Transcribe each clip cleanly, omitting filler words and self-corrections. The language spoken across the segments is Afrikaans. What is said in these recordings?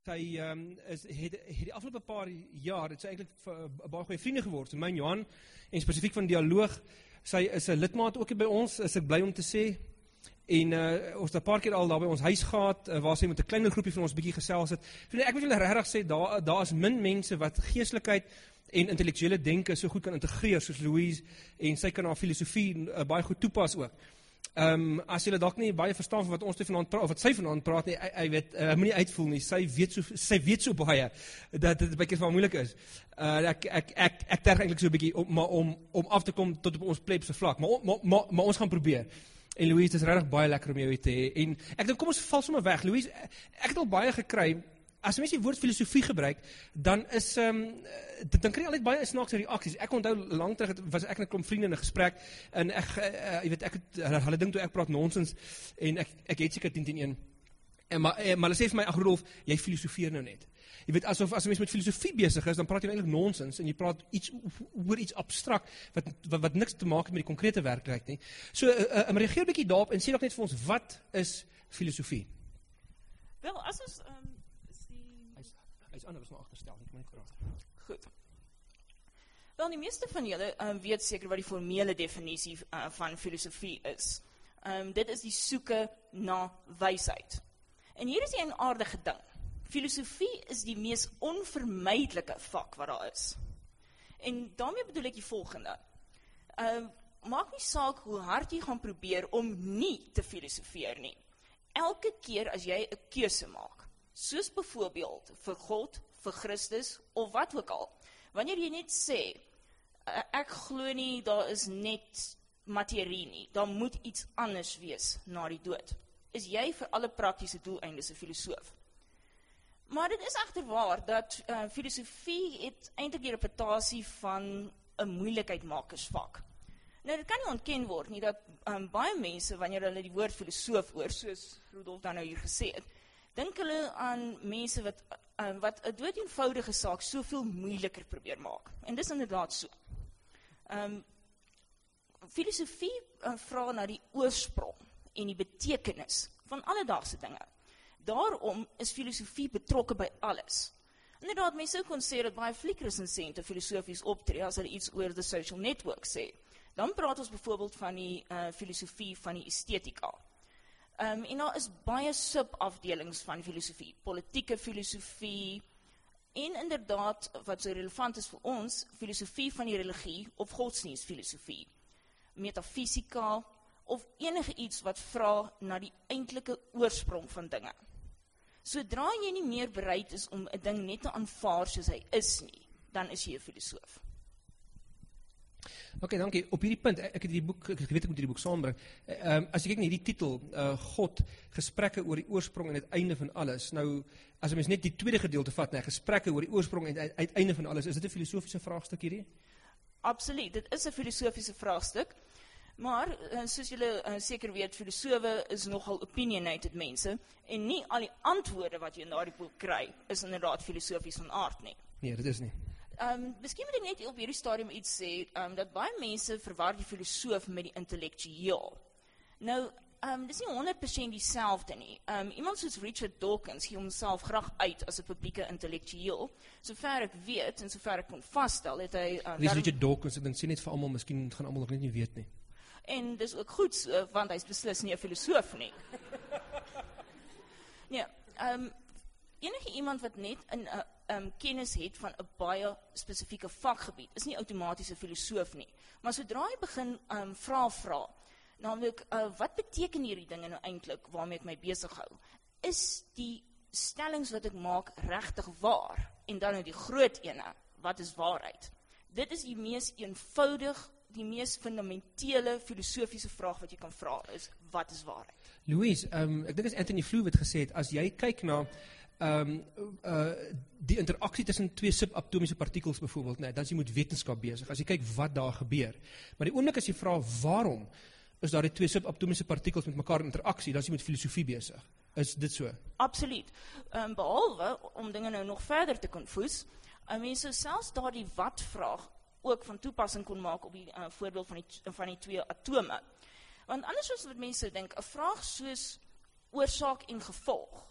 Sy het die afgelope paar jaar, het sy eintlik baie goeie vriende geword, so my en Johan, en spesifiek van Dialoog, sy is 'n lidmaat ook by ons, is ek bly om te sê, en ons het 'n paar keer al daar by ons huis gehad, waar sy met 'n kleiner groepie van ons bietjie gesels het. Vriende, ek moet julle regtig sê, daar is min mense wat geestelikheid en intellektuele denke so goed kan integreer, soos Louise, en sy kan haar filosofie baie goed toepas ook. As julle dalk nie baie verstaan van wat ons vanaand praat, of wat sy vanaand praat nie, hy moet nie uitvoel nie, sy weet so baie, dat dit baie keer vir haar moeilik is. Ek terg eintlik so 'n bietjie om af te kom tot op ons plebse vlak, maar ons gaan probeer. En Louise, dit is regtig baie lekker om jou te hê, en ek dink, kom ons val sommer weg, Louise, ek het al baie gekry, as mense die woord filosofie gebruik, dan is, dan kry jy altyd baie snaakse reaksies. Ek onthou, lang terug, was ek en 'n klomp vriende in 'n gesprek, en hulle dink toe ek praat nonsens, en ek het seker 10-1, maar hulle sê vir my, ag Rudolf, jy filosofeer nou net. Jy weet, asof as 'n mens met filosofie besig is, dan praat jy eintlik nonsens, en jy praat oor iets abstrakt, wat niks te maak het met die konkrete werklikheid nie. So, reageer 'n bietjie daarop, en sê nog net vir ons, wat is filosofie? Wel, as ons, Hy is anders, maar agterstel, ek moet nie praat. Goed. Wel, die meeste van julle weet seker wat die formele definisie van filosofie is. Dit is die soeke na wysheid. En hier is die aardige ding. Filosofie is die mees onvermydelike vak wat daar is. En daarmee bedoel ek die volgende. Maak nie saak hoe hard jy gaan probeer om nie te filosofeer nie. Elke keer as jy 'n keuse maak, soos byvoorbeeld vir God, vir Christus, of wat ook al, wanneer jy net sê, ek glo nie, daar is net materie nie, daar moet iets anders wees na die dood, is jy vir alle praktiese doeleindes 'n filosoof. Maar dit is egter waar, dat filosofie het eintlik die reputasie van 'n moeilikheidmakersvak. Nou, dit kan nie ontken word nie, dat baie mense, wanneer hulle die woord filosoof hoor, soos Rudolf dan nou hier gesê het, dink hulle aan mense wat 'n doodeenvoudige saak soveel moeiliker probeer maak. En dis inderdaad so. Filosofie vra na die oorsprong en die betekenis van alledaagse dinge. Daarom is filosofie betrokke by alles. Inderdaad, mense sou kon sê dat baie fliekresensente filosofies optree as hulle iets oor the social network sê. Dan praat ons byvoorbeeld van die filosofie van die estetika. En daar is baie subafdelings van filosofie, politieke filosofie, en inderdaad, wat so relevant is vir ons, filosofie van die religie of godsdienstfilosofie, metafisika, of enige iets wat vra na die eintlike oorsprong van dinge. Sodra jy nie meer bereid is om 'n ding net te aanvaar soos hy is nie, dan is jy 'n filosoof. Oké, dankie. Op hierdie punt, ek weet ek moet hierdie boek saambring, as jy kyk na hierdie titel, God, gesprekke oor die oorsprong en het einde van alles, nou, as mens net die tweede gedeelte vat, gesprekke oor die oorsprong en het einde van alles, is dit 'n filosofiese vraagstuk hierdie? Absoluut, dit is 'n filosofiese vraagstuk, maar, soos julle seker weet, filosowe is nogal opinionated mense, en nie al die antwoorde wat jy in daardie boek kry, is inderdaad filosofies van aard nie. Nee, dit is nie. Miskien moet ek net op hierdie stadium iets sê, dat baie mense verwar die filosoof met die intellektueel. Nou, dis nie 100% dieselfde nie. Iemand soos Richard Dawkins gee homself graag uit as 'n publieke intellektueel. Sover ek weet, en sover ek kon vasstel, het hy... Richard Dawkins, ek sê net vir almal, miskien gaan almal nog net nie weet nie. En dis ook goed so, want hy is beslis nie 'n filosoof nie. Nee, enige iemand wat net 'n kennis het van 'n baie spesifieke vakgebied, is nie outomaties 'n filosoof nie. Maar sodra jy begin vra, naamlik, wat beteken hierdie dinge nou eintlik waarmee ek my besig hou? Is die stellings wat ek maak regtig waar? En dan nou die groot ene, wat is waarheid? Dit is die mees eenvoudig, die mees fundamentele filosofiese vraag wat jy kan vra, is, wat is waarheid? Louise, ek dink as Anthony Flew het gesê het, as jy kyk na die interaksie tussen twee subatomiese partikels byvoorbeeld, dan is jy met wetenskap besig, as jy kyk wat daar gebeur. Maar die oomblik as jy vra waarom is daar die twee subatomiese partikels met mekaar in interaksie, dan is jy met filosofie besig. Is dit so? Absoluut. Behalwe, om dinge nou nog verder te konfoes, mense selfs daar die wat-vraag ook van toepassing kon maak op die voorbeeld van die twee atome. Want anders as wat mense dink, 'n vraag soos oorsaak en gevolg,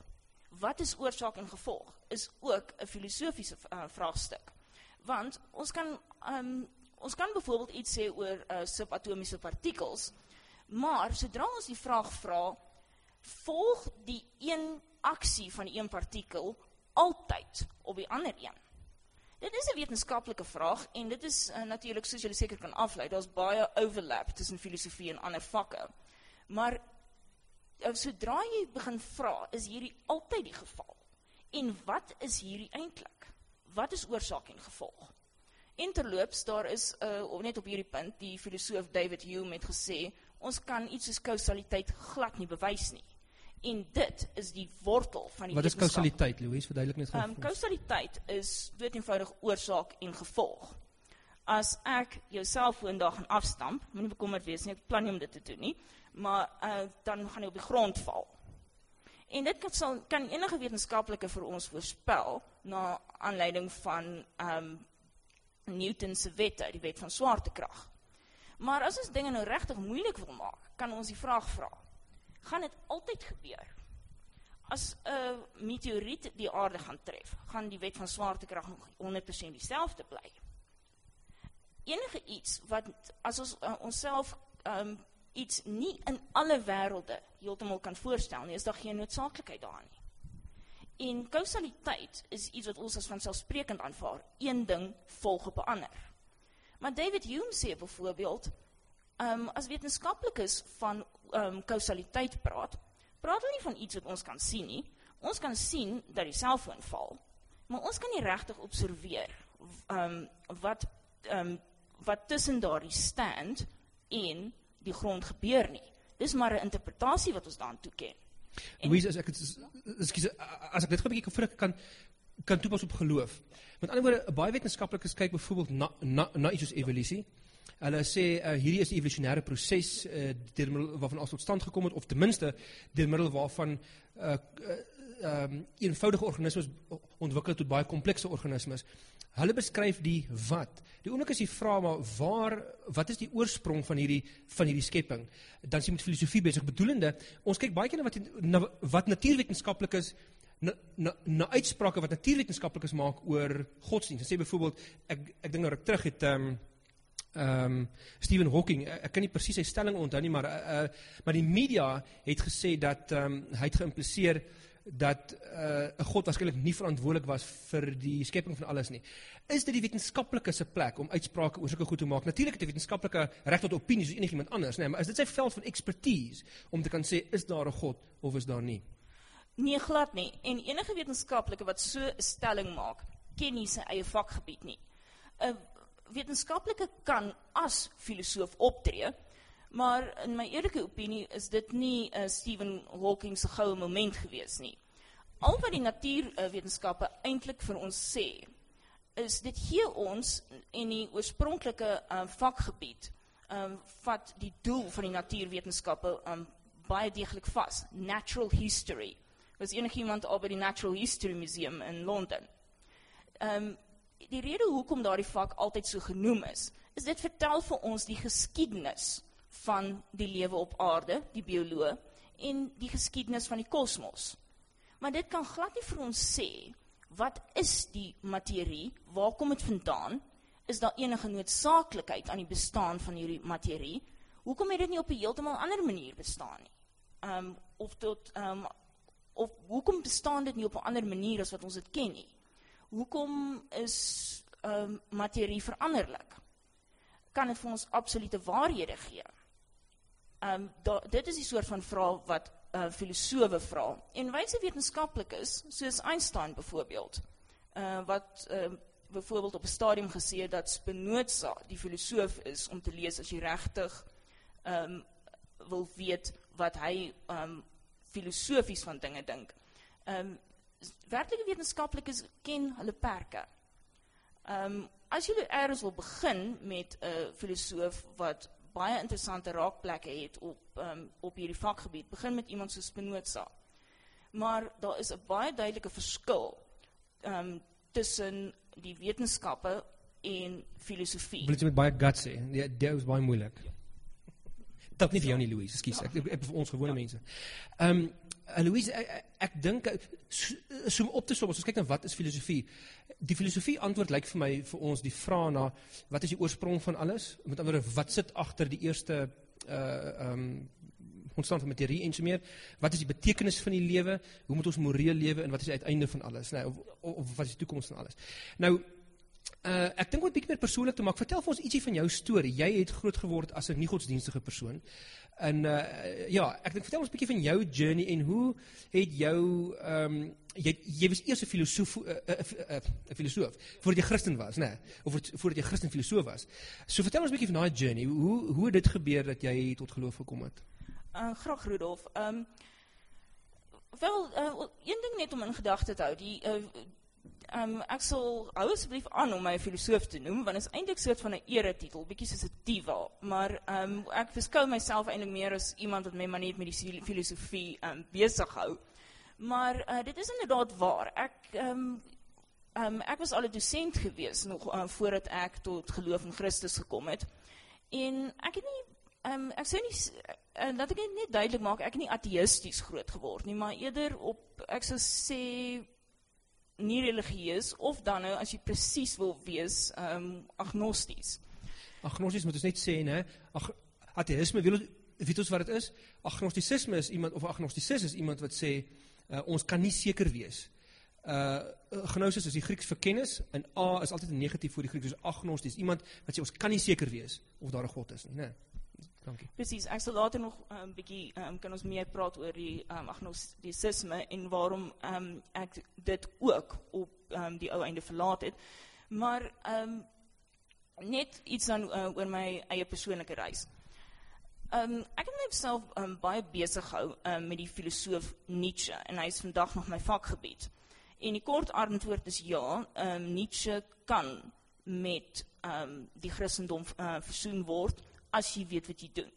wat is oorsaak en gevolg, is ook 'n filosofiese vraagstuk. Want ons kan byvoorbeeld iets sê oor subatomiese partikels, maar sodra ons die vraag vra, volg die een aksie van die een partikel altyd op die ander een? Dit is 'n wetenskaplike vraag, en dit is natuurlik, soos julle seker kan aflei, daar's baie overlap tussen filosofie en ander vakke. Maar sodra jy begin vra, is hierdie altyd die geval? En wat is hierdie eintlik? Wat is oorsaak en gevolg? En terloops, daar is, net op hierdie punt, die filosoof David Hume het gesê, ons kan iets soos kausaliteit glad nie bewys nie. En dit is die wortel van die Wat is wetenskap. kausaliteit, Louise? Verduidelik net gou. Kausaliteit is dood eenvoudig oorsaak en gevolg. As ek jou selfoon daar gaan afstamp, moenie bekommerd wees nie, ek plan nie om dit te doen nie, maar dan gaan hy op die grond val. En dit kan enige wetenskaplike vir ons voorspel, na aanleiding van Newton se wette, die wet van swaartekrag. Maar as ons dinge nou regtig moeilik wil maak, kan ons die vraag vra, gaan dit altyd gebeur? As 'n meteoriet die aarde gaan tref, gaan die wet van swaartekrag nog 100% dieselfde bly? Enige iets wat, as ons onsself iets nie in alle wêrelde heeltemal kan voorstel nie, is daar geen noodsaaklikheid daarin nie. En kausaliteit is iets wat ons as vanselfsprekend aanvaar. Een ding volg op 'n ander. Maar David Hume sê byvoorbeeld, as wetenskaplikes van kausaliteit praat hulle nie van iets wat ons kan sien nie. Ons kan sien dat die selfoon val, maar ons kan nie regtig observeer wat tussen daardie stand en die grond gebeur nie. Dis maar 'n interpretasie wat ons daaraan toeken. Louise, as ek dit gou 'n bietjie kan toepas op geloof. Met ander woorde, baie wetenskaplikes kyk byvoorbeeld na iets soos evolusie. Hulle sê, hierdie is die evolusionêre proses, deur middel waarvan alles tot stand gekom het, of ten minste, deur middel waarvan eenvoudige organismes ontwikkel tot baie komplekse organismes. Hulle beskryf die wat. Die oomblik is die vraag, maar wat is die oorsprong van hierdie skepping? Dan is jy met filosofie besig, bedoelende, ons kyk baie keer na wat natuurwetenskaplikes, na uitsprake wat natuurwetenskaplikes maak oor godsdienst. En sê byvoorbeeld, ek dink nou ek terug het, Stephen Hawking, ek kan nie presies sy stelling onthou nie, maar die media het gesê dat hy het geïmpliseer dat 'n God waarskynlik nie verantwoordelik was vir die skepping van alles nie. Is dit die wetenskaplike se plek om uitsprake oor sulke goed te maak? Natuurlik het die wetenskaplike reg tot opinie soos enigiemand anders, nee, maar is dit sy veld van expertise om te kan sê, is daar 'n God of is daar nie? Nee, glad nie. En enige wetenskaplike wat so 'n stelling maak, ken nie sy eie vakgebied nie. 'n Wetenskaplike kan as filosoof optree, maar in my eerlike opinie is dit nie Stephen Hawking se goue moment gewees nie. Al wat die natuurwetenskappe eintlik vir ons sê, is dit gee ons en die oorspronklike vakgebied vat die doel van die natuurwetenskappe baie deeglik vas. Natural history. Was enigiemand al by die Natural History Museum in Londen? Die rede hoekom daardie vak altyd so genoem is dit vertel vir ons die geskiedenis van die lewe op aarde, die bioloog, en die geskiedenis van die kosmos. Maar dit kan glad nie vir ons sê, wat is die materie, waar kom dit vandaan, is daar enige noodsaaklikheid aan die bestaan van hierdie materie, hoekom het dit nie op 'n heeltemal ander manier bestaan nie, of hoekom bestaan dit nie op 'n ander manier as wat ons dit ken nie, hoekom is materie veranderlik, kan dit vir ons absolute waarhede gee? Dit is die soort van vraag wat filosowe vra. En wyse wetenskaplikes, soos Einstein byvoorbeeld, wat byvoorbeeld op 'n stadium gesê dat Spinoza die filosoof is om te lees as jy regtig wil weet wat hy filosofies van dinge dink. Werklike wetenskaplikes ken hulle perke. As jy eers wil begin met 'n filosoof wat baie interessante raakplekke het op hierdie vakgebied, begin met iemand soos Spinoza. Maar daar is 'n baie duidelike verskil tussen die wetenskappe en filosofie. Wil jy met baie guts sê? Dit is baie moeilik. Dat nie vir jou nie, Louise, ekskuus, ek vir ons gewone mense. Louise, ek dink, so om op te som, as ons kyk na wat is filosofie, die filosofie antwoord lyk vir ons die vraag na, wat is die oorsprong van alles? Met ander woorde, wat sit agter die eerste ontstaan van materie en so meer? Wat is die betekenis van die lewe? Hoe moet ons moreel lewe en wat is die uiteinde van alles? Nou, of wat is die toekoms van alles? Nou, ek dink wat bietjie meer persoonlik te maak, vertel vir ons ietsie van jou storie. Jy het groot geword as 'n nie-godsdienstige persoon. En ek dink vertel ons bietjie van jou journey en hoe het jou jy was eers 'n filosoof voordat jy Christen was, né? Of voordat jy Christen filosoof was. So vertel ons bietjie van daai journey. Hoe het dit gebeur dat jy tot geloof gekom het? Graag, Rudolf. Een ding net om in gedagte te hou, ek sal hou asseblief aan om my filosoof te noem, want het is eintlik soort van 'n eretitel, bietjie soos 'n diva, maar ek beskou myself eintlik meer as iemand wat my maar net met die filosofie besig hou. Maar dit is inderdaad waar. Ek was al 'n dosent gewees nog voordat ek tot geloof in Christus gekom het. En ek het nie ek sou nie, laat ek net duidelik maak, ek het nie ateïsties groot geword nie, maar eerder op, ek sou sê, nie religieus, of dan nou, as jy presies wil wees, agnosties. Agnosties moet ons net sê, né? Ateïsme, weet ons wat het is? Agnosticisme is iemand, of agnosticis is iemand wat sê, ons kan nie seker wees. Gnosis is die Grieks vir kennis, en A is altyd negatief voor die Grieks, dus agnosties, iemand wat sê, ons kan nie seker wees, of daar 'n God is nie, né? Dankie. Precies, ek sal later nog bietjie, kan ons meer praat oor die agnosticisme en waarom ek dit ook op die ou einde verlaat het. Maar net iets dan oor my eie persoonlike reis. Ek het myself baie besig gehou met die filosoof Nietzsche, en hy is vandag nog my vakgebied. En die kort antwoord is ja, Nietzsche kan met die Christendom versoen word, as jy weet wat jy doen.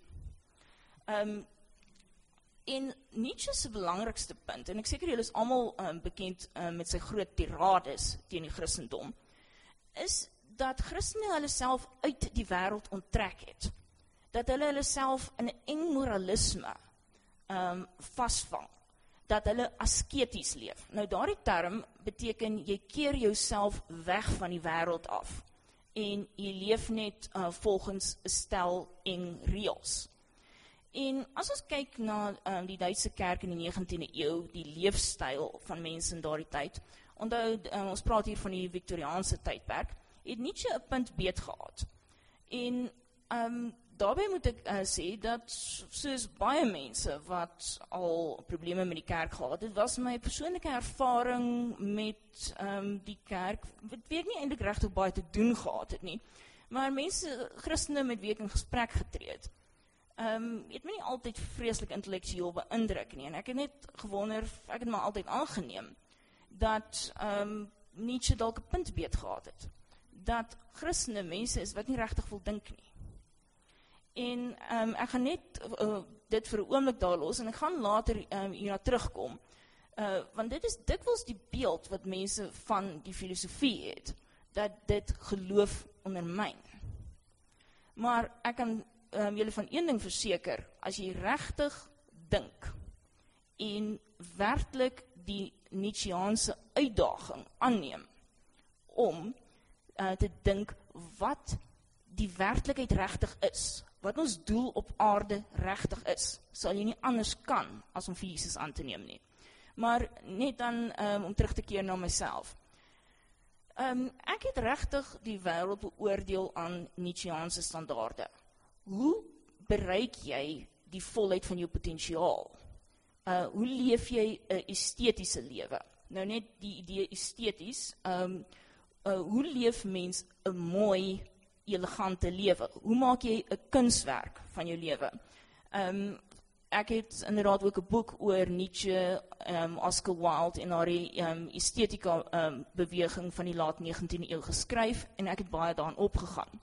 En Nietzsche se belangrikste punt, en ek seker julle is almal bekend met sy groot tirades teen die Christendom, is dat Christene hulle self uit die wêreld onttrek het. Dat hulle self in 'n eng moralisme vasvang. Dat hulle asketies leef. Nou daardie term beteken jy keer jouself weg van die wêreld af. En jy leef net volgens 'n stel eng reëls. En as ons kyk na die Duitse kerk in die 19de eeu, die leefstyl van mense in daardie tyd, onthou, ons praat hier van die Victoriaanse tydperk, het Nietzsche 'n punt beet gehad. En daarbey moet ek sê dat soos baie mense wat al probleme met die kerk gehad het, was my persoonlike ervaring met die kerk, wat weet nie eintlik regtig baie te doen gehad het nie, maar mense, Christene met wie ek in gesprek getree het, het my nie altyd vreeslik intellektueel beïndruk nie, en ek het net gewonder, ek het my altyd aangeneem, dat Nietzsche dalk 'n punt beet gehad het, dat Christene mense is wat nie regtig wil dink nie. En ek gaan net dit vir 'n oomblik daar los, en ek gaan later hierna terugkom, want dit is dikwels die beeld wat mense van die filosofie het, dat dit geloof ondermyn. Maar ek kan julle van een ding verseker, as jy regtig dink, en werklik die Nietzscheaanse uitdaging aanneem, om te dink wat die werklikheid regtig is, wat ons doel op aarde regtig is, sal jy nie anders kan as om vir Jesus aan te neem nie. Maar net dan om terug te keer na myself. Ek het regtig die wêreld beoordeel aan Nietzscheaanse standaarde. Hoe bereik jy die volheid van jou potensiaal? Hoe leef jy 'n estetiese lewe? Nou net die idee esteties, hoe leef mens 'n mooi, elegante lewe? Hoe maak jy 'n kunswerk van jou lewe? Ek het inderdaad ook 'n boek oor Nietzsche, Oscar Wilde en haar estetika beweging van die laat 19de eeu geskryf, en ek het baie daarin opgegaan.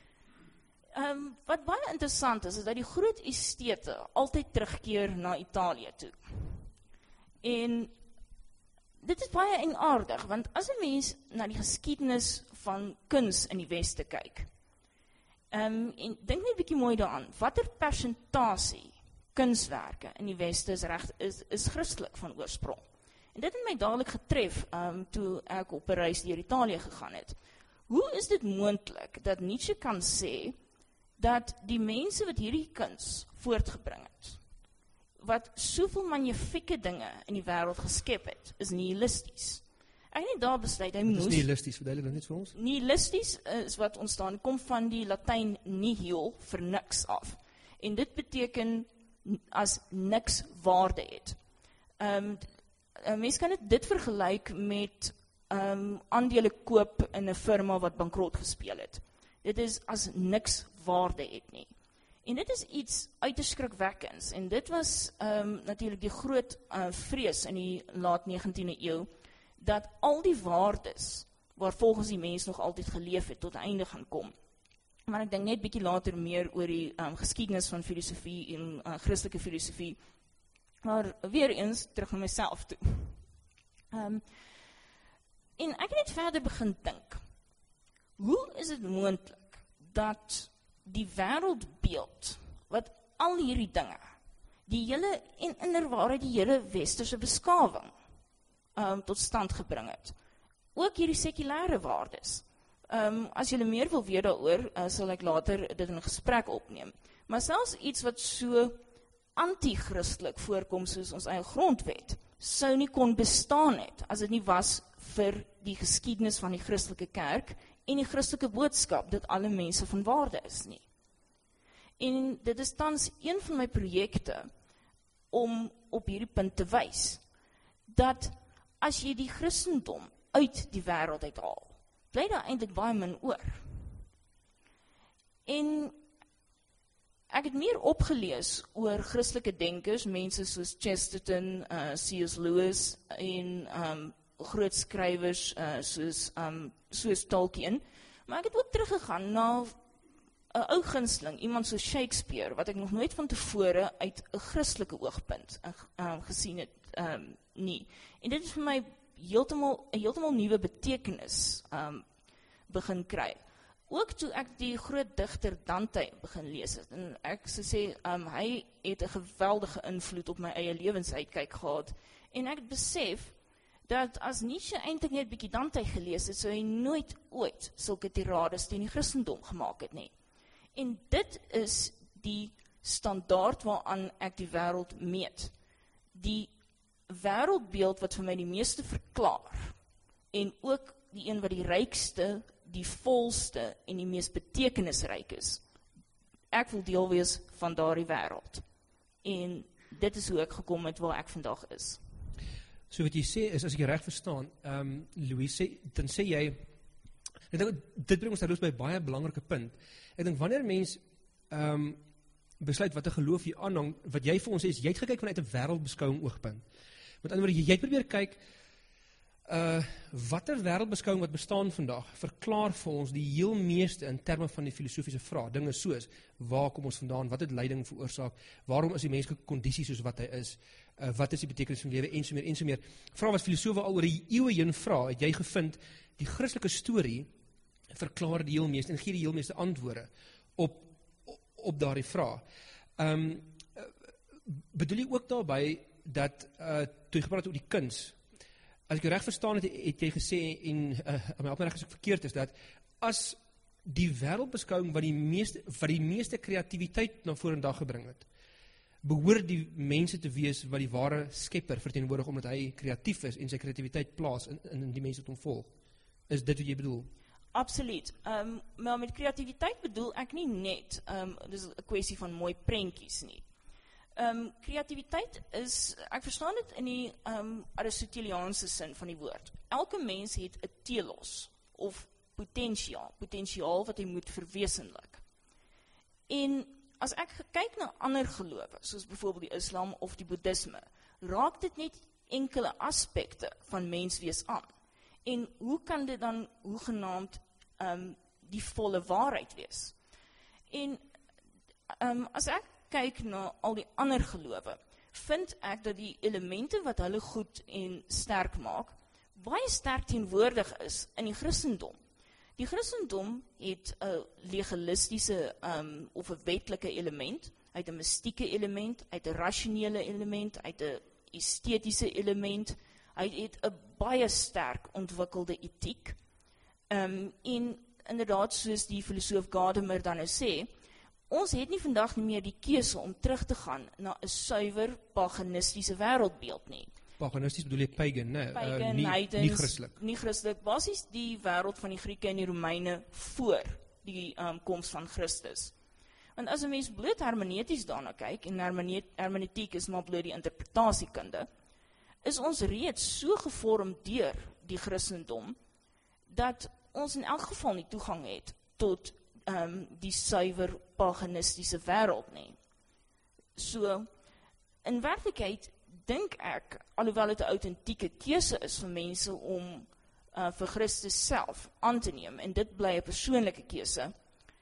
Wat baie interessant is dat die groot estete altyd terugkeer na Italië toe. En dit is baie eienaardig, want as 'n mens na die geskiedenis van kuns in die Weste kyk, en dink net 'n bietjie mooi daaraan, watter persentasie kunswerke in die Weste is Christelik van oorsprong. En dit het my dadelik getref, toe ek op 'n reis deur Italië gegaan het. Hoe is dit moontlik dat Nietzsche kan sê, dat die mense wat hierdie kuns voortgebring het, wat soveel magnifieke dinge in die wêreld geskep het, is nihilisties. Ek het nie daar besluit, hy Dit moes... is nihilisties, verduidelik dit net vir ons. Nihilisties is wat ontstaan, kom van die Latyn nihil, vir niks af. En dit beteken as niks waarde het. Mens kan dit vergelyk met aandele koop in 'n firma wat bankrot gespeel het. Dit is as niks waarde het nie. En dit is iets uiters skrikwekkends. En dit was natuurlik die groot vrees in die laat 19e eeu, dat al die waardes, waar volgens die mens nog altyd geleef het, tot einde gaan kom. Maar ek dink net bietjie later meer oor die geskiedenis van filosofie en Christelike filosofie, maar weer eens terug na myself toe. En ek het net verder begin dink, hoe is dit moontlik dat die wêreldbeeld, wat al hierdie dinge, die hele, en inderwaarheid die hele westerse beskawing tot stand gebring het, ook hierdie sekulêre waardes. As julle meer wil weet daaroor, sal ek later dit in 'n gesprek opneem. Maar selfs iets wat so anti-christelik voorkom soos ons eie grondwet, sou nie kon bestaan het, as dit nie was vir die geskiedenis van die Christelike kerk en die Christelike boodskap, dat alle mense van waarde is nie. En dit is tans een van my projekte, om op hierdie punt te wys, dat as jy die Christendom uit die wêreld uithaal, bly daar eintlik baie min oor. En ek het meer opgelees oor Christelike denkers, mense soos Chesterton, C.S. Lewis en groot skrywers soos Tolkien, maar ek het ook teruggegaan na 'n ou gunsteling, iemand soos Shakespeare, wat ek nog nooit van tevore uit 'n Christelike oogpunt gesien het nie. En dit is vir my heeltemal nuwe betekenis begin kry. Ook toe ek die groot digter Dante begin lees het, en ek sou sê, hy het 'n geweldige invloed op my eie lewensuitkyk gehad, en ek het besef, dat as Nietzsche eintlik net 'n bietjie Dante gelees het, sou hy nooit ooit sulke tirades teen die Christendom gemaak het nie. En dit is die standaard waaraan ek die wêreld meet. Die wêreldbeeld wat vir my die meeste verklaar, en ook die een wat die rykste, die volste en die mees betekenisryk is. Ek wil deel wees van daardie wêreld. En dit is hoe ek gekom het waar ek vandag is. So wat jy sê is, as ek jy reg verstaan, Louis, dan sê jy, ek dink, dit bring ons daaroor by 'n baie belangrike punt. Ek dink, wanneer mens besluit wat 'n geloof jy aanhang, wat jy vir ons sê, is, jy het gekyk vanuit 'n wêreldbeskouing oogpunt. Met ander woorde, jy probeer kyk, watter wêreldbeskouing wat bestaan vandag, verklaar vir ons die heel meeste in terme van die filosofiese vraag, dinge soos, waar kom ons vandaan, wat het lyding veroorsaak, waarom is die menslike kondisie soos wat hy is, wat is die betekenis van lewe, en so meer, en so meer. Vraag wat filosofe al oor die eeue heen vra, het jy gevind, die Christelike storie verklaar die heel meeste, en gee die heel meeste antwoorde op daardie vraag. Bedoel jy ook daarby, dat, toe jy gepraat oor die kuns, as ek reg verstaan het jy gesê, en my help my reg as ek verkeerd is, dat as die wêreldbeskouing wat die meeste kreatiwiteit na vorendag gebring het, behoort die mense te wees wat die ware skepper verteenwoordig, omdat hy kreatief is en sy kreatiwiteit plaas in die mense wat hom volg. Is dit wat jy bedoel? Absoluut. Maar met kreatiwiteit bedoel ek nie net, dis 'n kwessie van mooi prentjies nie. Kreatiwiteit is, ek verstaan dit in die Aristoteliaanse sin van die woord. Elke mens het 'n telos, of potensiaal wat hy moet verwesenlik. En as ek kyk na ander gelowe, soos byvoorbeeld die Islam of die Boeddhisme, raak dit net enkele aspekte van menswees aan. En hoe kan dit dan hoegenaamd die volle waarheid wees? En as ek kyk na al die ander gelowe, vind ek dat die elemente wat hulle goed en sterk maak, baie sterk teenwoordig is in die Christendom. Die Christendom het 'n legalistiese of 'n wetlike element, uit 'n mystieke element, uit 'n rasionele element, uit 'n estetiese element. Hy het 'n baie sterk ontwikkelde etiek. En inderdaad, soos die filosoof Gadamer dan nou sê, ons het nie vandag nie meer die keuse om terug te gaan na 'n suiwer paganistiese wêreldbeeld nie. Paganisties bedoel jy pagan, né? Pagan, Nie heidens, Christelik. nie Christelik, basies die wêreld van die Grieke en die Romeine voor die koms van Christus. Want as 'n mens bloot hermeneuties daarna kyk, en hermeneutiek is maar bloot die interpretasiekunde, is ons reeds so gevorm deur die Christendom, dat ons in elk geval nie toegang het tot die suiwer paganistiese wêreld nie. So, in werklikheid dink ek, alhoewel dit 'n autentieke keuse is vir mense om vir Christus self aan te neem, en dit bly 'n persoonlike keuse,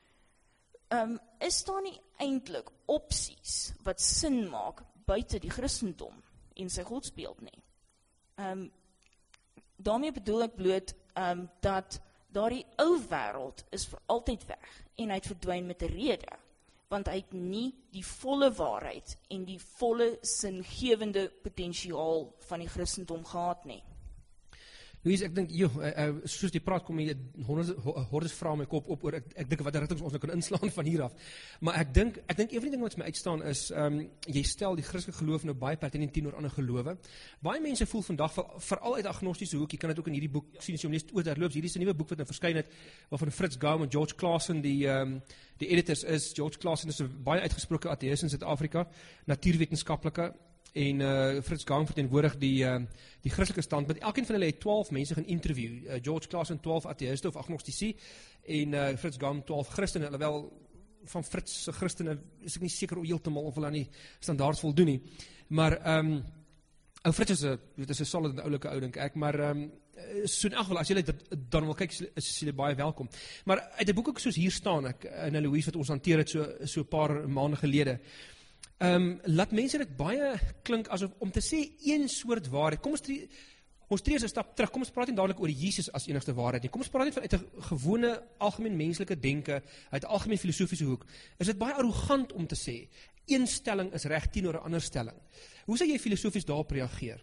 is daar nie eintlik opsies wat sin maak buite die Christendom en sy godsbeeld nie. Daarmee bedoel ek bloot dat daardie ou wêreld is vir altyd weg en hy het verdwyn met 'n rede, want hy het nie die volle waarheid en die volle singewende potensiaal van die Christendom gehad nie. Louise, ek dink, soos die praat kom hier hordes vrae my kop op oor, ek dink wat rigtings ons nou kan inslaan van hier af, maar ek dink een van die dinge wat my uitstaan is, jy stel die Christelike geloof nou baie pertinent teenoor ander gelowe. Baie mense voel vandag, veral uit agnostiese hoek, jy kan dit ook in hierdie boek sien, as jy hom lees oorloops, hierdie is 'n nuwe boek wat nou verskyn het, waarvan Fritz Gaum en George Claassen die editors is. George Claassen is 'n baie uitgesproke ateïs in Suid-Afrika, natuurwetenskaplike, en Fritz Gaum verteenwoordig die Christelike standpunt. Elkeen van hulle het 12 mense gaan interview. George Claassen 12 ateïste of agnostici, en Fritz Gaum 12 Christene, alhoewel van Fritz se Christene is ek nie seker heeltemal of hulle aan die standaards voldoen nie. Maar ou Fritz is 'n solid en oulike ou, dink ek, maar so in elk geval, as julle dan wil kyk, is julle baie welkom. Maar uit 'n boek ook soos hier staan ek, en Louise wat ons hanteer het so 'n paar maande gelede, laat mense dit baie klink asof om te sê een soort waarheid. Kom ons tree 'n stap terug. Kom ons praat nie dadelik oor Jesus as enigste waarheid nie. Kom ons praat net vanuit 'n gewone algemeen menslike denke, uit 'n algemeen filosofiese hoek. Is dit baie arrogant om te sê een stelling is reg teenoor 'n ander stelling? Hoe sou jy filosofies daarop reageer?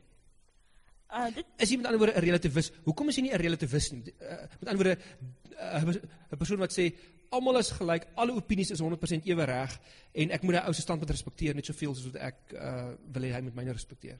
Is jy met ander woorde 'n relativis? Hoekom is jy nie 'n relativis nie? Met ander woorde 'n persoon wat sê almal is gelyk, alle opinies is 100% ewe reg, en ek moet 'n ou se standpunt respekteer net soveel soos wat ek wil hê hy moet myne respekteer.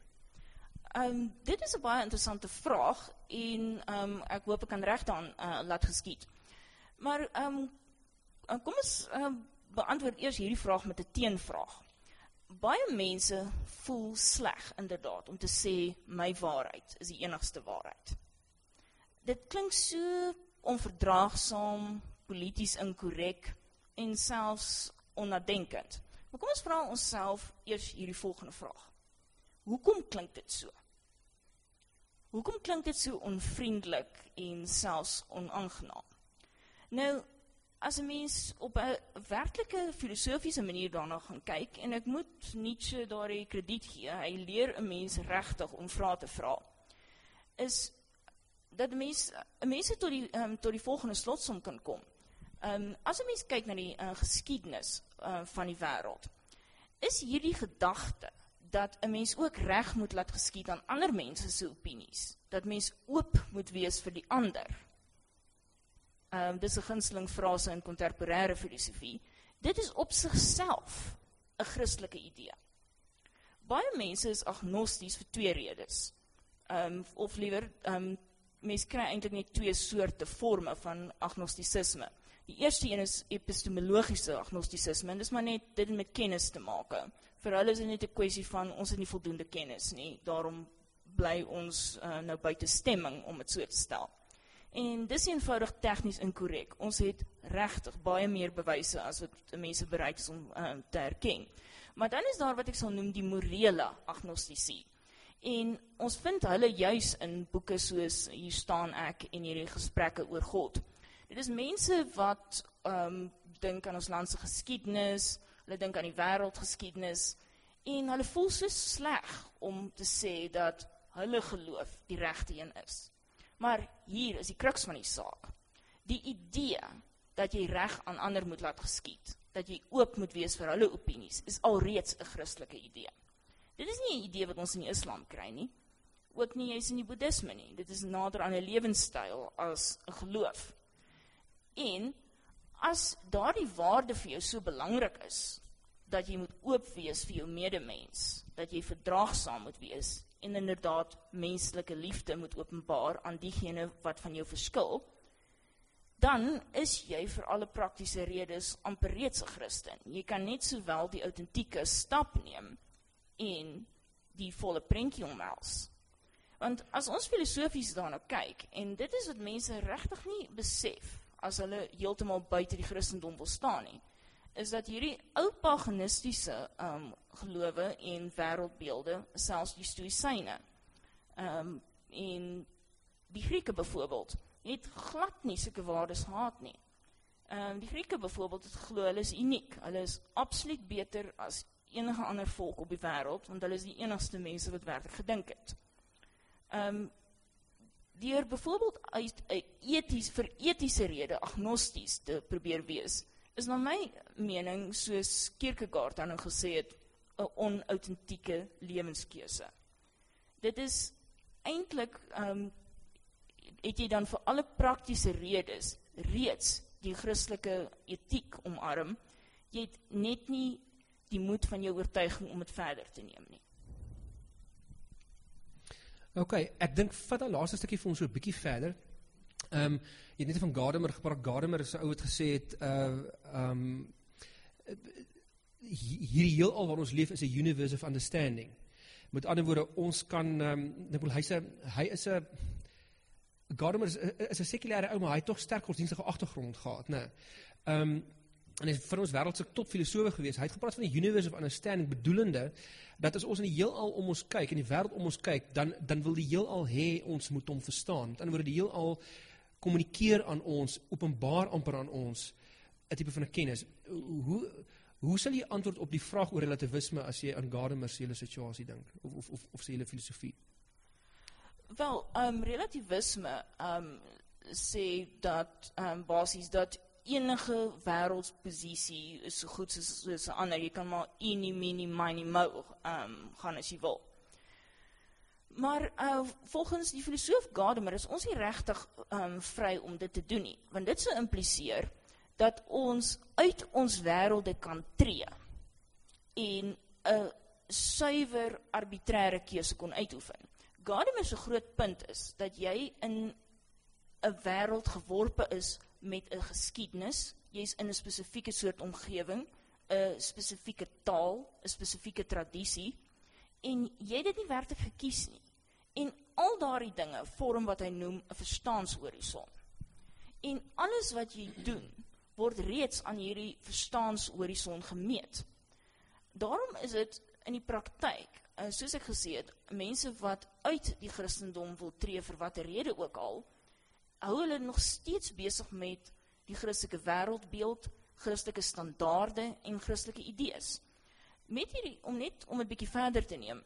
Dit is 'n baie interessante vraag, en ek hoop ek kan reg daaraan laat geskied. Maar kom ons beantwoord eers hierdie vraag met 'n teenvraag. Baie mense voel sleg inderdaad om te sê my waarheid is die enigste waarheid. Dit klink so onverdraagsaam, polities inkorrek en selfs onnadenkend. Maar kom ons vra onsself eers hierdie volgende vraag. Hoekom klink dit so? Hoekom klink dit so onvriendelik en selfs onaangenaam? Nou, as 'n mens op 'n werklike filosofiese manier daarna gaan kyk, en ek moet Nietzsche daardie krediet gee, hy leer 'n mens regtig om vrae te vra, is dat 'n mens tot die volgende slotsom kan kom. As 'n mens kyk na die geskiedenis van die wêreld, is hierdie gedagte dat 'n mens ook reg moet laat geskied aan ander mense se opinies, dat mens oop moet wees vir die ander. Dis 'n gunsteling frase in kontemporêre filosofie. Dit is op sigself 'n Christelike idee. Baie mense is agnosties vir twee redes. Of liewer, mense kry eintlik net twee soorte forme van agnostisisme. Die eerste een is epistemologiese agnostisisme, en dis maar net dit met kennis te maak. Vir hulle is dit net 'n kwessie van ons het nie voldoende kennis nie, daarom bly ons nou buite stemming om dit so te stel. En dis eenvoudig tegnies inkorrek. Ons het regtig baie meer bewyse as wat mense bereid is om te erken. Maar dan is daar wat ek sal noem die morele agnostisie. En ons vind hulle juis in boeke soos Hier staan ek en hierdie gesprekke oor God. Dit is mense wat dink aan ons land se geskiedenis, hulle dink aan die wêreldgeskiedenis, en hulle voel so sleg om te sê dat hulle geloof die regte een is. Maar hier is die kruks van die saak. Die idee dat jy reg aan ander moet laat geskied, dat jy oop moet wees vir hulle opinies, is alreeds 'n Christelike idee. Dit is nie 'n idee wat ons in die Islam kry nie, ook nie juis in die Boeddhisme nie. Dit is nader aan 'n lewenstyl as 'n geloof. En as daardie waarde vir jou so belangrik is, dat jy moet oop wees vir jou medemens, dat jy verdraagsaam moet wees, en inderdaad menslike liefde moet openbaar aan diegene wat van jou verskil, dan is jy vir alle praktiese redes amper reeds 'n Christen. Jy kan net sowel die autentieke stap neem en die volle prentjie omhels. Want as ons filosofies daarna kyk, en dit is wat mense regtig nie besef, as hulle heeltemal buite die Christendom wil staan nie, is dat hierdie ou paganistiese gelowe en wêreldbeelde, selfs die Stoïsyne, en die Grieke byvoorbeeld, het glad nie sulke waardes gehad nie. Die Grieke byvoorbeeld het geglo, hulle is uniek, hulle is absoluut beter as enige ander volk op die wêreld, want hulle is die enigste mense wat werklik gedink het. Deur byvoorbeeld vir etiese rede agnosties te probeer wees, is na my mening, soos Kierkegaard dan nou gesê het, 'n onauthentieke lewenskeuse. Dit is eintlik, het jy dan vir alle praktiese redes reeds die Christelike etiek omarm, jy het net nie die moed van jou oortuiging om dit verder te neem nie. Ok, ek dink, vat die laaste stukkie vir ons so 'n bietjie verder. Jy het net van Gadamer gepraat. Gadamer is 'n ou wat gesê het, hierdie heelal waar ons leef is 'n universe of understanding. Met ander woorde, ons kan, Gadamer is 'n sekulêre ou, maar hy het tog sterk godsdienstige agtergrond gehad, né? En hy is vir ons wêreldse topfilosofe gewees. Hy het gepraat van die universe of understanding, bedoelende, dat as ons in die heelal om ons kyk, in die wêreld om ons kyk, dan wil die heelal hê ons moet hom verstaan. Met ander woorde, die heelal kommunikeer aan ons, openbaar amper aan ons, 'n tipe van 'n kennis. Hoe sal jy antwoord op die vraag oor relativisme as jy aan Gadamer se hele situasie dink, of sy hele filosofie? Wel, relativisme sê dat basies dat enige wêreldsposisie is so goed soos 'n ander. Jy kan maar eenie, meenie, miny, mo gaan as jy wil. Maar volgens die filosoof Gadamer is ons nie regtig vry om dit te doen nie, want dit sou impliseer dat ons uit ons wêrelde kan tree en 'n suiwer arbitrære keuse kon uitoefen. Gadamer se groot punt is dat jy in 'n wêreld geworpe is met 'n geskiedenis, jy is in 'n spesifieke soort omgewing, 'n spesifieke taal, 'n spesifieke tradisie, en jy het dit nie werklik gekies nie. En al daardie dinge vorm wat hy noem 'n verstaanshorison. En alles wat jy doen, word reeds aan hierdie verstaanshorison gemeet. Daarom is dit in die praktyk, soos ek gesê het, mense wat uit die Christendom wil tree vir watter rede ook al, hou hulle nog steeds besig met die Christelike wêreldbeeld, Christelike standaarde en Christelike idees. Met hierdie, om het bietjie verder te neem,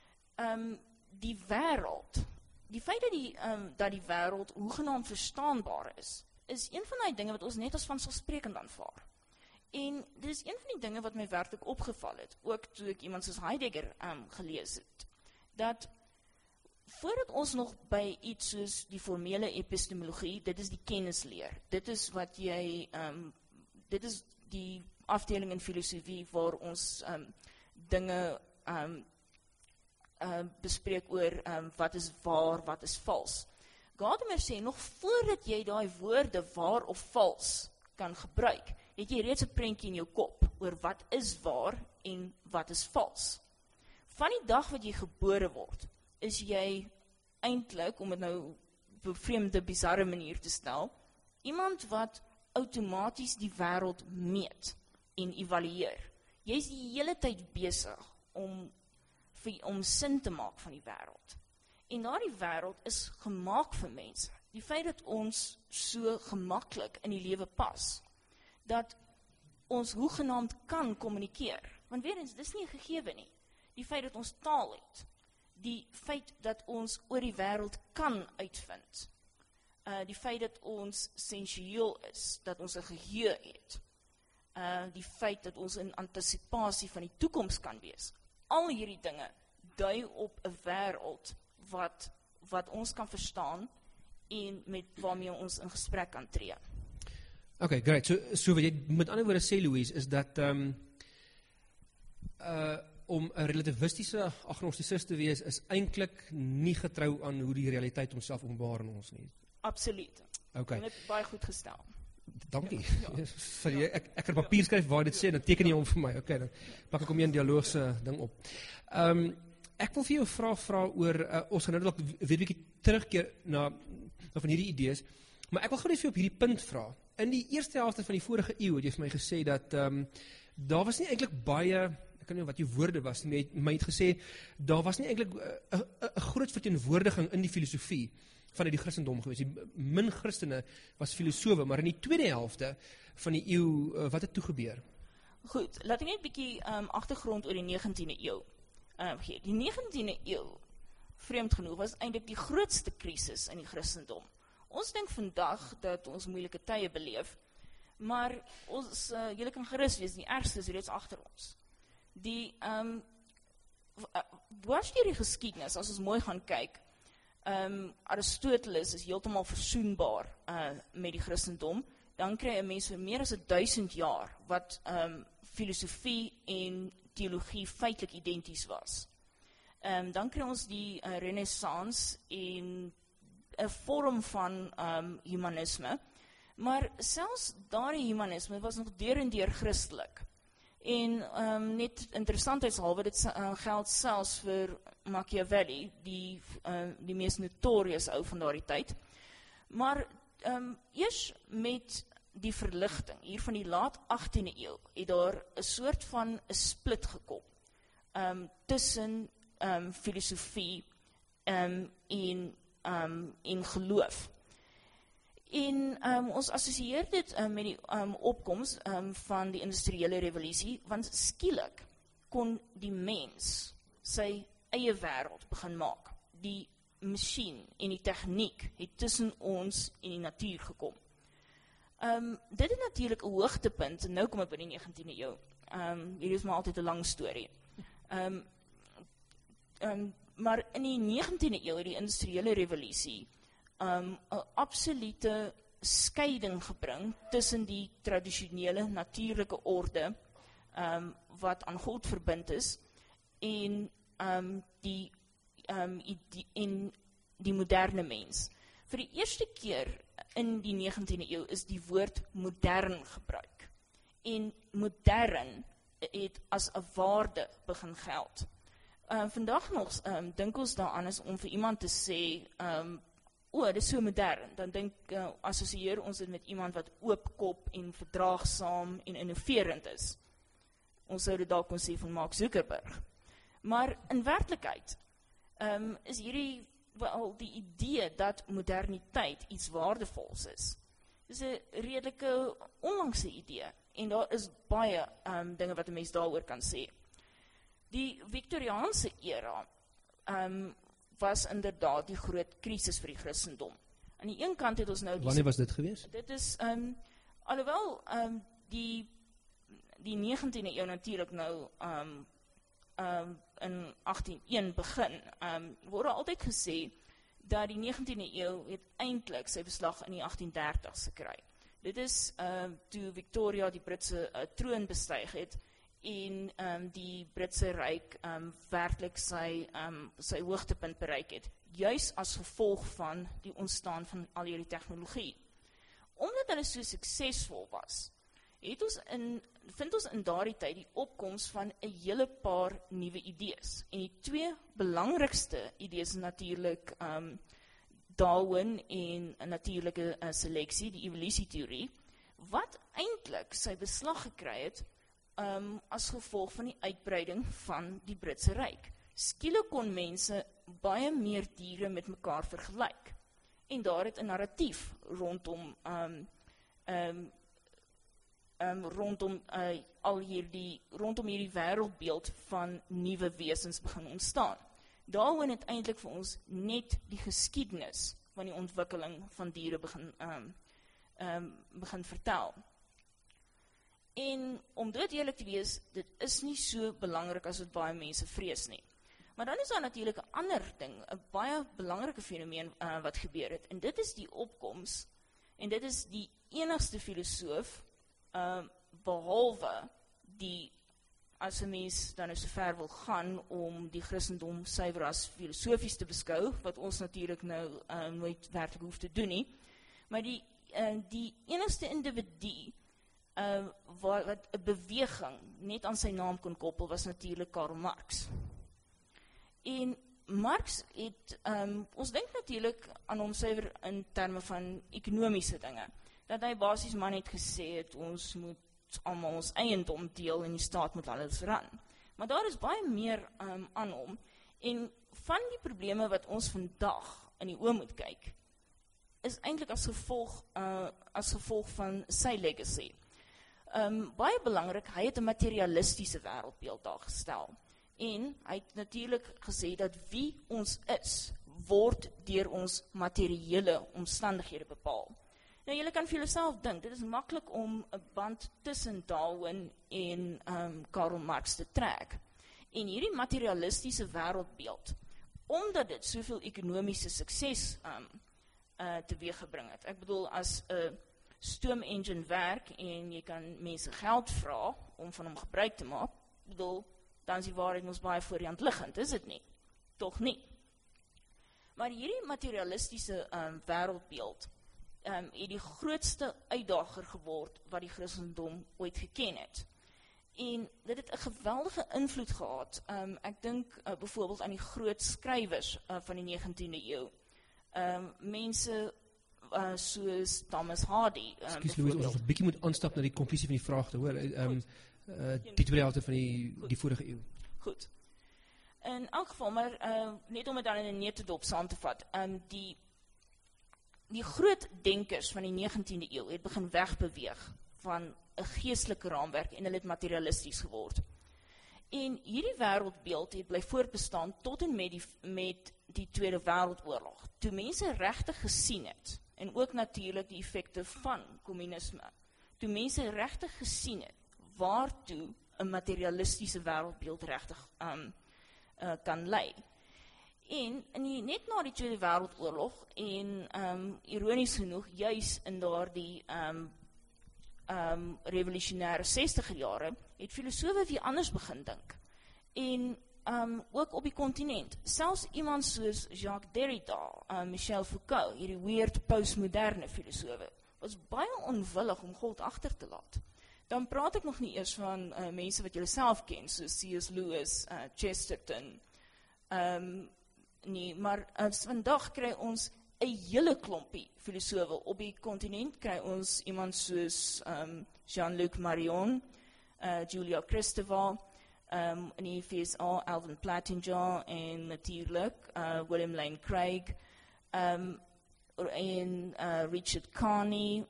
die wêreld, die feit dat die wêreld hoegenaamd verstaanbaar is een van die dinge wat ons net as vanselfsprekend aanvaar. En dit is een van die dinge wat my werklik opgeval het, ook toe ek iemand soos Heidegger gelees het, dat voordat ons nog by iets soos die formele epistemologie, dit is die kennisleer, dit is wat jy, dit is die afdeling in filosofie waar ons dinge bespreek oor wat is waar, wat is vals. Gadamer sê, nog voordat jy daai woorde waar of vals kan gebruik, het jy reeds 'n prentjie in jou kop oor wat is waar en wat is vals. Van die dag wat jy gebore word, is jy eintlik, om dit nou op 'n vreemde, bizarre manier te stel, iemand wat outomaties die wêreld meet en evalueer. Jy is die hele tyd besig om sin te maak van die wêreld. En daardie wêreld is gemaak vir mense. Die feit dat ons so gemaklik in die lewe pas, dat ons hoegenaamd kan kommunikeer, want weer eens, dis nie 'n gegewe nie. Die feit dat ons taal het, die feit dat ons oor die wêreld kan uitvind, die feit dat ons sensueel is, dat ons 'n geheue het, die feit dat ons in antisipasie van die toekoms kan wees. Al hierdie dinge dui op 'n wêreld wat ons kan verstaan en met waarmee ons in gesprek kan tree. Okay, great. So wat jy met ander woorde sê, Louise, is dat om 'n relativistiese agnostikus te wees is eintlik nie getrou aan hoe die realiteit homself openbaar in ons nie. Absoluut. Okay. En dit baie goed gestel. Dankie. Ja. Ek kan papier skryf waar dit sê, dan teken jy hom vir my. Okay, dan pak ek hom hier 'n dialoogse ding op. Ek wil vir jou vra oor, ons gaan nou dalk weer 'n bietjie terugkeer na van hierdie idees, maar ek wil gou net vir jou op hierdie punt vra. In die eerste helfte van die vorige eeu het jy vir my gesê dat daar was nie eintlik baie, ek kan nie wat jou woorde was, maar jy het gesê, daar was nie eintlik 'n groot verteenwoordiging in die filosofie vanuit die Christendom gewees. Die min Christene was filosofe, maar in die tweede helfte van die eeu, wat het toe gebeur? Goed, laat ek net 'n bietjie agtergrond oor die 19de eeu gee. Die 19de eeu, vreemd genoeg, was eintlik die grootste krisis in die Christendom. Ons dink vandag dat ons moeilike tye beleef, maar ons, julle kan gerus wees, die ergste is reeds agter ons. Die, dwars deur die geskiedenis, as ons mooi gaan kyk, Aristoteles is heeltemal versoenbaar met die Christendom, dan kry 'n mens vir meer as 1000 jaar, wat filosofie en teologie feitelik identies was. Dan kry ons die Renaissance en 'n vorm van humanisme, maar selfs daardie humanisme was nog deur en deur Christelik. En net interessantheidshalwe, dit geld selfs vir Machiavelli, die mees notorious ou van daardie tyd. Maar eers met die verligting, hier van die laat 18de eeu, het daar 'n soort van 'n split gekom tussen filosofie en geloof. En ons assosieer dit met die opkoms van die industriële revolusie, want skielik kon die mens sy eie wêreld begin maak. Die masjien en die tegniek het tussen ons en die natuur gekom. Dit is natuurlik 'n hoogtepunt, en nou kom ek by die 19de eeu. Hierdie is maar altyd 'n lang storie. Maar in die 19de eeu het die industriële revolusie 'n absolute skeiding gebring tussen die tradisionele natuurlike orde wat aan God verbind is en die moderne mens. Vir die eerste keer in die 19de eeu is die woord modern gebruik. En modern het as 'n waarde begin geld. Vandag nog dink ons daaraan is om vir iemand te sê, dit is so modern, dan assosieer ons dit met iemand wat oopkop en verdraagsaam en innoverend is. Ons sou dit dalk kon sê van Mark Zuckerberg. Maar in werklikheid is hierdie wel die idee dat moderniteit iets waardevols is. Dis 'n redelike onlangse idee en daar is baie dinge wat 'n mens daaroor kan sê. Die Victoriaanse era was inderdaad die groot krisis vir die Christendom. Aan die een kant het ons nou Wanneer was dit gewees? Dit is alhoewel die 19de eeu natuurlik nou in 1801 begin, word altyd gesê dat die 19de eeu het eintlik sy beslag in die 1830s gekry. Dit is toe Victoria die Britse troon bestyg het en die Britse ryk werklik sy hoogtepunt bereik het, juis as gevolg van die ontstaan van al hierdie tegnologie. Omdat hulle so suksesvol was, vind ons in daardie tyd die opkoms van 'n hele paar nuwe idees. En die twee belangrikste idees is natuurlik Darwin en 'n natuurlike seleksie, die evolusieteorie, wat eintlik sy beslag gekry het as gevolg van die uitbreiding van die Britse ryk. Skielik kon mense baie meer diere met mekaar vergelyk. En daar het 'n narratief rondom hierdie wêreldbeeld van nuwe wesens begin ontstaan. Darwin het eintlik vir ons net die geskiedenis van die ontwikkeling van diere begin vertel. En om dit eerlik te wees, dit is nie so belangrik as wat baie mense vrees nie. Maar dan is daar natuurlijk 'n ander ding, 'n baie belangrike fenomeen wat gebeur het, en dit is die opkoms, en dit is die enigste filosoof, behalwe die, as 'n mens dan nou so ver wil gaan, om die Christendom suiwer as filosofies te beskou, wat ons natuurlijk nou nooit werklik hoef te doen nie, maar die enigste individu, wat 'n beweging net aan sy naam kon koppel, was natuurlijk Karl Marx. En Marx het, ons dink natuurlijk aan hom suiwer in terme van ekonomiese dinge, dat hy basies maar net gesê het, ons moet almal ons eiendom deel en die staat moet alles ran. Maar daar is baie meer aan hom, en van die probleme wat ons vandag in die oë moet kyk, is eintlik as gevolg van sy legacy. Baie belangrik, hy het 'n materialistiese wêreldbeeld daar gestel. En hy het natuurlijk gesê dat wie ons is, word deur ons materiële omstandighede bepaal. Nou, julle kan vir julleself dink, dit is maklik om 'n band tussen Darwin en Karl Marx te trek. En hierdie materialistiese wêreldbeeld, omdat dit soveel ekonomiese sukses teweeggebring het. Ek bedoel, as 'n stoomengine werk en jy kan mense geld vra om van hom gebruik te maak, bedoel, dan is die waarheid ons baie voor die hand liggend, is dit nie? Tog nie. Maar hierdie materialistiese wêreldbeeld het die grootste uitdager geword wat die Christendom ooit geken het. En dit het 'n geweldige invloed gehad. Ek dink byvoorbeeld aan die groot skrywers van die 19de eeu. Mense soos Thomas Hardy. Ekskuus Louis, ons 'n bietjie moet aanstap na die konklusie van die vraag te hoor. Die tweede helfte van die vorige eeu. Goed. In elk geval, maar net om het dan in 'n neutedop saam te vat, die groot denkers van die 19de eeu het begin wegbeweeg van 'n geestelike raamwerk en hulle het materialisties geword. En hierdie wêreldbeeld het bly voortbestaan tot en met die Tweede Wêreldoorlog, toe mense regtig gesien het, en ook natuurlik die effekte van kommunisme, toe mense regtig gesien het, waartoe 'n materialistiese wêreldbeeld regtig kan lei. En net na die Tweede Wêreldoorlog, en ironies genoeg, juis in daardie revolusionêre 60er jare, het filosofe weer anders begin dink. En ook op die kontinent, selfs iemand soos Jacques Derrida, Michel Foucault, hierdie weird postmoderne filosofe, was baie onwillig om God agter te laat. Dan praat ek nog nie eers van mense wat julle self ken, soos C.S. Lewis, Chesterton, nie, maar vandag kry ons 'n hele klompie filosofe. Op die kontinent kry ons iemand soos Jean-Luc Marion, Julia Kristeva, in die VSA, Alvin Plantinga, en natuurlijk William Lane Craig, en Richard Carney,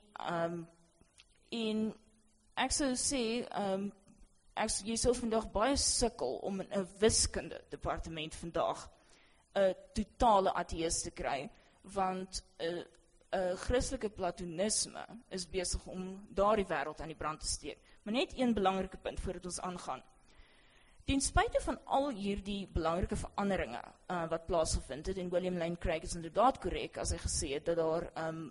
en ek sou sê, jy sal vandag baie sukkel om in 'n wiskunde departement vandag 'n totale ateïst te kry, want Christelike platonisme is besig om daardie wêreld aan die brand te steek. Maar net een belangrike punt voordat ons aangaan. Ten spyte van al hierdie belangrike veranderinge wat plaasgevind het, en William Lane Craig is inderdaad korrek as hy gesê het dat daar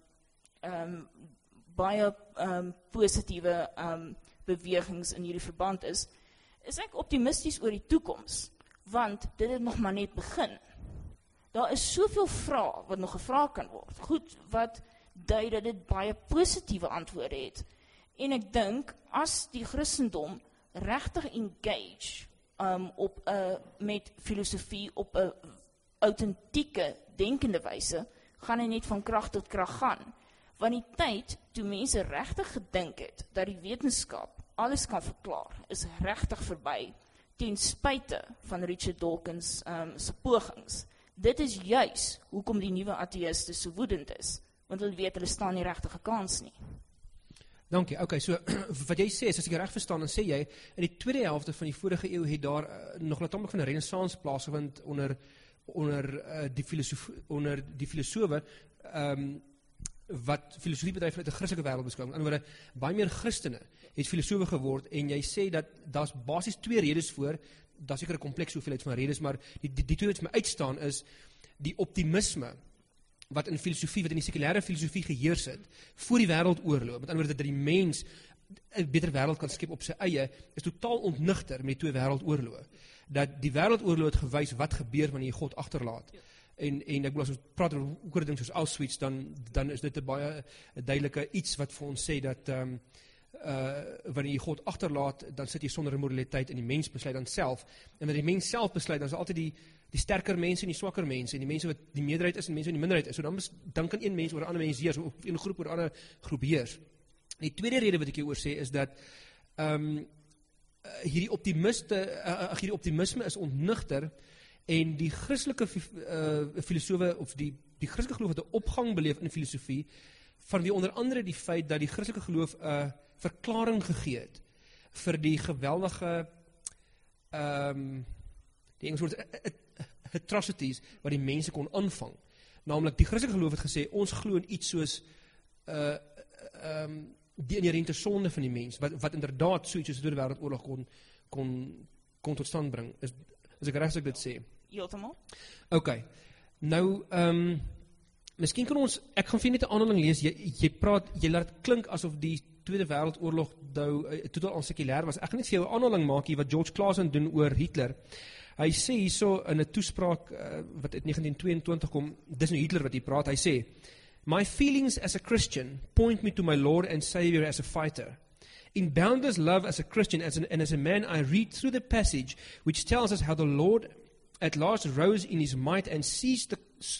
baie positiewe bewegings in hierdie verband is ek optimisties oor die toekoms, want dit het nog maar net begin. Daar is soveel vrae wat nog gevra kan word. Goed, wat dui dat dit baie positiewe antwoorde het. En ek dink, as die Christendom regtig engage met filosofie op 'n autentieke denkende wyse, gaan hy net van krag tot krag gaan. Want die tyd toe mense regtig gedink het dat die wetenskap alles kan verklaar, is regtig verby, ten spyte van Richard Dawkins se pogings. Dit is juis hoekom die nuwe ateïste so woedend is, want hulle weet hulle staan nie regtig 'n kans nie. Dankie. Okay, so wat jy sê, as ek reg verstaan, dan sê jy in die tweede helfte van die vorige eeu het daar nog laat van 'n renessans plaasgevind onder onder die filosofe wat filosofie bedryf uit 'n Christelike wêreld beskou. Met ander woorde, baie meer Christene het filosofe geword, en jy sê dat daar's basies 2 redes voor, daar's seker 'n komplekse hoeveelheid van redes, maar die 2 wat vir my uitstaan is die optimisme wat in filosofie, wat in die sekulêre filosofie geheers het voor die wêreldoorlog. Met ander woorde, dat die mens 'n beter wêreld kan skep op sy eie, is totaal ontnigter met die 2 wêreldoorloë. Dat die wêreldoorlog het gewys wat gebeur wanneer jy God agterlaat. En ek bedoel, as ons praat oor dinge soos Auschwitz, dan is dit 'n baie duidelike iets wat vir ons sê dat wanneer jy God agterlaat, dan sit jy sonder moraliteit, en die mens besluit dan self. En wanneer die mens self besluit, dan is altyd die sterker mense en die swakker mense, en die mense wat die meerderheid is en die mense wat die minderheid is. So dan kan een mens oor 'n ander mens heers, of een groep oor 'n ander groep heers. Die tweede rede wat ek hier oor sê is dat hierdie optimisme is ontnigter, en die Christelike filosofe, of die Christelike geloof het 'n opgang beleef in filosofie, vanweë onder andere die feit dat die Christelike geloof 'n verklaring gegee het vir die geweldige die Engels woord atrocities wat die mense kon aanvang. Naamlik, die Christelike geloof het gesê, ons glo in iets soos die inherente sonde van die mens, wat inderdaad so iets soos die Tweede Wêreldoorlog kon tot stand bring. Is ek reg as ek dit sê? Heeltemal. Ok, nou, miskien kan ons, ek gaan vir net 'n aanhaling lees, jy laat het klink asof die Tweede Wêreldoorlog totaal onsekulêr was. Ek gaan net vir jou 'n aanhaling maak hier wat George Clason doen oor Hitler. Hy sê hierso in 'n toespraak wat uit 1922 kom, dis nou Hitler wat hier praat, hy sê, "My feelings as a Christian point me to my Lord and Savior as a fighter. In boundless love as a Christian and as a man, I read through the passage which tells us how the Lord at last rose in his might and seized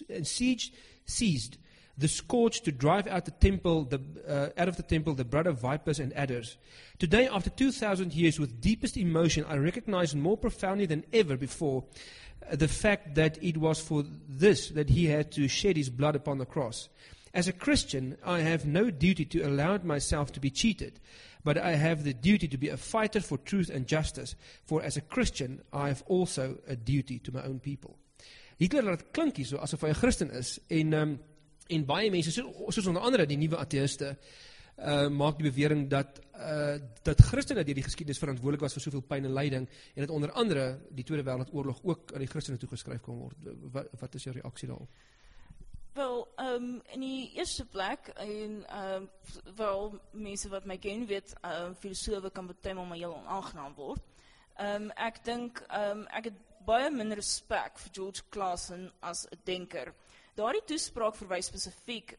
the scourge to drive out out of the temple the blood of vipers and adders. Today, after 2,000 years, with deepest emotion, I recognize more profoundly than ever before the fact that it was for this that he had to shed his blood upon the cross. As a Christian, I have no duty to allow myself to be cheated, but I have the duty to be a fighter for truth and justice, for as a Christian, I have also a duty to my own people." Hitler laat klink hier so, asof hy 'n Christen is, en baie mense, soos onder andere die nuwe ateïste, maak die bewering dat Christene deur die geskiedenis verantwoordelik was vir soveel pyn en lyding, en dat onder andere die Tweede Wêreldoorlog ook aan die Christene toegeskryf kon word. Wat is jou reaksie daarop? Wel, in die eerste plek, en wel mense wat my ken weet, filosofe kan partymal maar heel onaangenaam word. Ek dink, ek het baie min respek vir George Clason as 'n denker. Daardie toespraak verwys spesifiek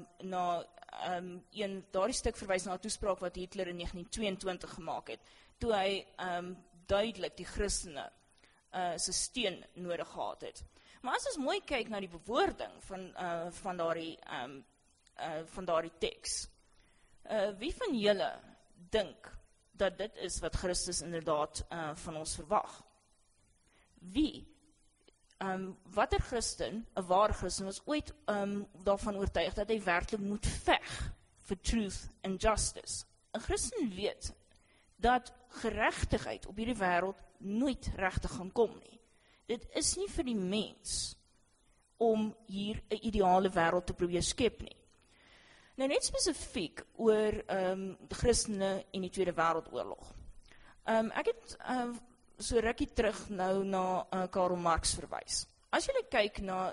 daardie stuk verwys na 'n toespraak wat Hitler in 1922 gemaak het, toe hy duidelik die Christene se steun nodig gehad het. Maar as ons mooi kyk na die bewoording van daardie teks, wie van julle dink dat dit is wat Christus inderdaad van ons verwag? Wie? Watter Christen, 'n ware Christen, was ooit daarvan oortuig dat hy werklik moet veg vir truth and justice? 'n Christen weet dat geregtigheid op hierdie wêreld nooit regtig gaan kom nie. Dit is nie vir die mens om hier 'n ideale wêreld te probeer skep nie. Nou net spesifiek oor Christene in die Tweede Wêreldoorlog. Ek het so rukkie terug nou na Karl Marx verwys. As jy kyk na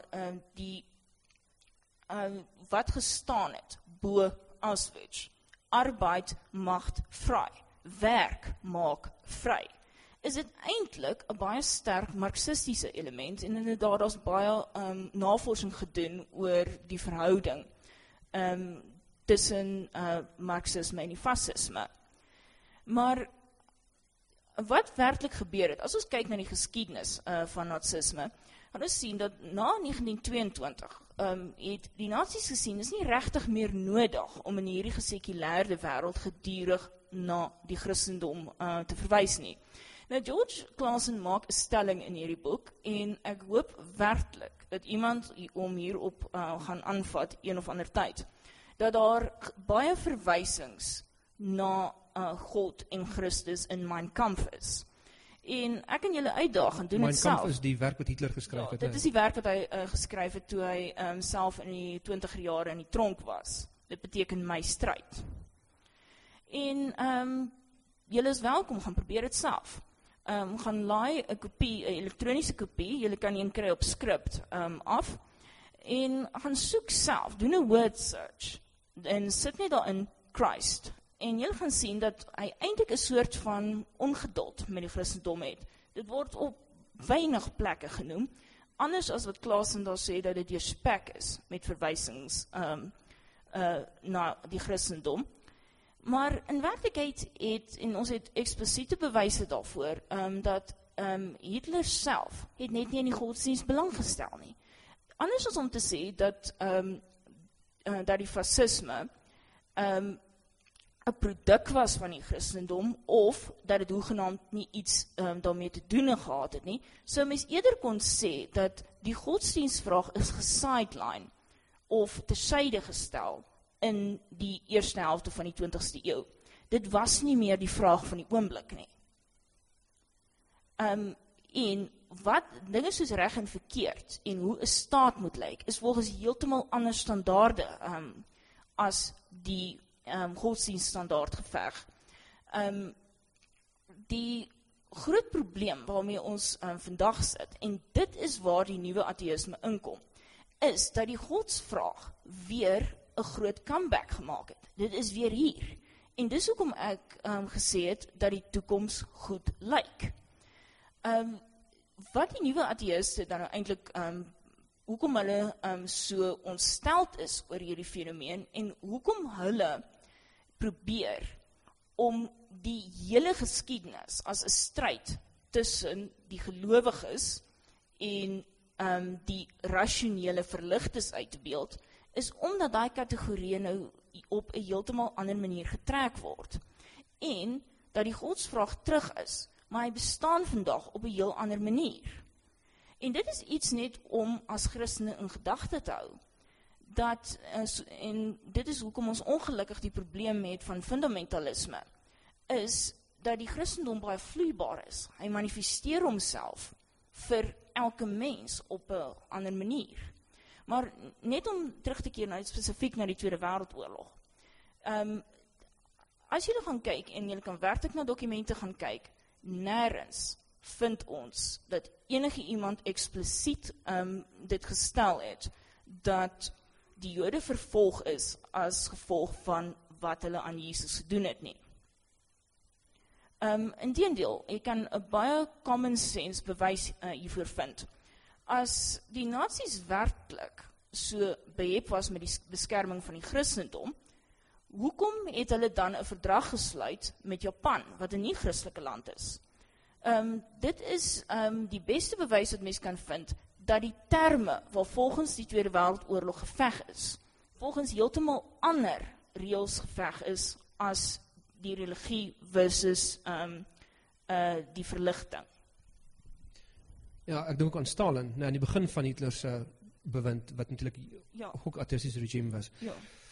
wat gestaan het bo Auschwitz, arbeid maak vry, werk maak vry, is dit eintlik 'n baie sterk marxistiese element, en inderdaad daar's baie navorsing gedoen oor die verhouding tussen marxisme en die fascisme. Maar wat werklik gebeur het, as ons kyk na die geskiedenis van nazisme, gaan ons sien dat na 1922 het die nasies gesien, is nie regtig meer nodig om in hierdie gesekuleerde wêreld gedurig na die Christendom te verwys nie. Nou George Clason maak 'n stelling in hierdie boek, en ek hoop werklik dat iemand om hierop gaan aanvat een of ander tyd, dat daar baie verwysings na God en Christus in Mein Kampf is. En ek kan julle uitdaag en doen Mein dit Kampf self. is die werk wat Hitler geskryf het. Dit is die werk wat hy geskryf het toe hy self in die 20er jare in die tronk was. Dit beteken my stryd. En julle is welkom, gaan probeer dit self. Gaan laai 'n kopie, 'n elektroniese kopie, julle kan een kry op Script af, en gaan soek self, doen 'n word search, en sit net daarin Christ, en julle gaan sien dat hy eintlik 'n soort van ongeduld met die Christendom het. Dit word op weinig plekke genoem, anders as wat Klaasen daar sê, dat dit deurspek is met verwysings na die Christendom. Maar in werklikheid en ons het eksplisiete bewyse daarvoor, dat Hitler self het net nie in die godsdienst belang gestel nie. Anders as om te sê dat die fascisme 'n produk was van die Christendom, of dat het hoegenaamd nie iets daarmee te doen gehad het nie, sou mens eerder kon sê dat die godsdienstvraag is gesideline of tersyde gestel in die eerste helfte van die 20ste eeu. Dit was nie meer die vraag van die oomblik nie. En wat dinge soos reg en verkeerd en hoe 'n staat moet lyk, is volgens heeltemal ander standaarde as die godsdienststandaard geveg. Die groot probleem waarmee ons vandag sit, en dit is waar die nuwe ateïsme inkom, is dat die godsvraag weer 'n groot comeback gemaak het. Dit is weer hier. En dis hoekom ek gesê het dat die toekoms goed lyk. Wat die nuwe ateïste dan nou eintlik hoekom hulle so ontsteld is oor hierdie fenomeen, en hoekom hulle probeer om die hele geskiedenis as 'n stryd tussen die gelowiges en die rasionele verligtes uit te beeld, is omdat daai kategorieë nou op 'n heeltemal ander manier getrek word. En dat die godsvraag terug is, maar hy bestaan vandag op 'n heel ander manier. En dit is iets net om as Christene in gedagte te hou. En dit is hoekom ons ongelukkig die probleem het van fundamentalisme, is dat die Christendom baie vloeibaar is. Hy manifesteer homself vir elke mens op 'n ander manier. Maar net om terug te keer spesifiek na die Tweede Wêreldoorlog. As julle gaan kyk, en julle kan werklik na dokumente gaan kyk, nêrens vind ons dat enige iemand eksplisiet dit gestel het, dat die Jode vervolg is as gevolg van wat hulle aan Jesus gedoen het nie. Inteendeel, jy kan 'n baie common sense bewys hiervoor vind. As die Nazis werklik so behep was met die beskerming van die Christendom, hoekom het hulle dan 'n verdrag gesluit met Japan, wat 'n nie-Christelike land is? Dit is die beste bewys wat mens kan vind, dat die terme waar volgens die Tweede Wêreldoorlog geveg is, volgens heeltemal ander reëls geveg is as die religie versus die verligting. Ja, ek dink aan Stalin, nou in die begin van Hitler se bewind, wat natuurlik ook ateïstiese regime was. Ja.